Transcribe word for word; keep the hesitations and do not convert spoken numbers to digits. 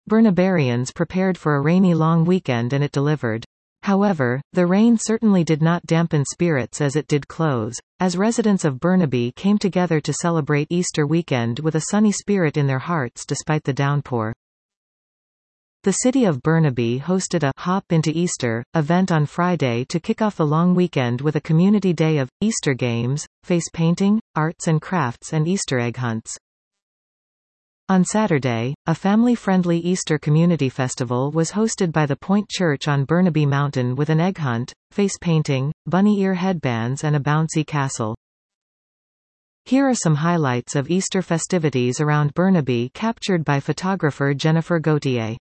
Burnabarians prepared for a rainy long weekend and it delivered. However, the rain certainly did not dampen spirits as it did close, as residents of Burnaby came together to celebrate Easter weekend with a sunny spirit in their hearts despite the downpour. The city of Burnaby hosted a Hop into Easter event on Friday to kick off the long weekend with a community day of Easter games, face painting, arts and crafts and Easter egg hunts. On Saturday, a family-friendly Easter community festival was hosted by the Point Church on Burnaby Mountain with an egg hunt, face painting, bunny ear headbands and a bouncy castle. Here are some highlights of Easter festivities around Burnaby captured by photographer Jennifer Gauthier.